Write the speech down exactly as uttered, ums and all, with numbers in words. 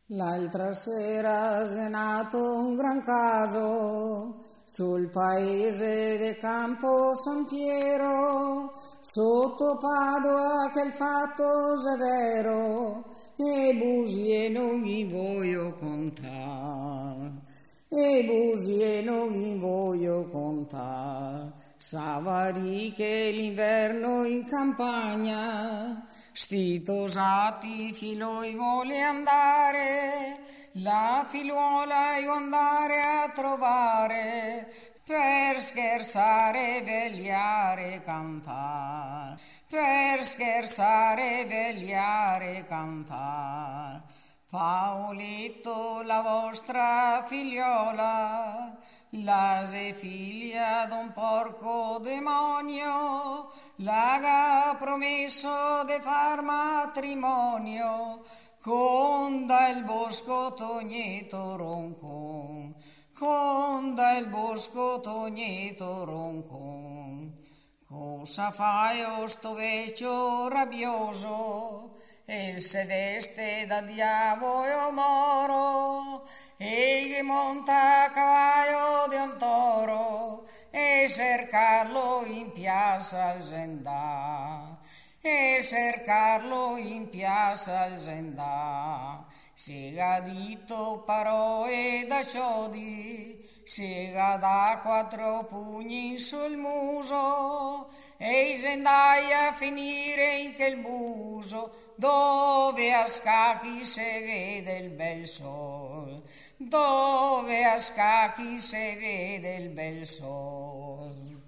L'altra sera è nato un gran caso sul paese del Campo San Piero, sotto Padova, che il fatto è vero, e bugie non gli voglio contare, e bugie non gli voglio contare. Savari che l'inverno in campagna, sti tosati filoi vuole andare, la figliuola io andare a trovare, per scherzare, vegliare, cantare, per scherzare, vegliare, cantare. Paoletto, la vostra figliola, la se figlia d'un porco demonio, l'ha promesso de far matrimonio, con dal bosco togneto roncon, con dal bosco togneto roncon. Cosa fai o sto vecchio rabbioso, e se veste da diavolo moro, e che monta a cavallo di un toro, e cercarlo in piazza al Zendà, e cercarlo in piazza al Zendà. Sega dito parole da ciodi, sega da quattro pugni sul muso, e Zendai a finire in quel buso, dove a scacchi si vede il bel sol, dove a scacchi si vede il bel sol.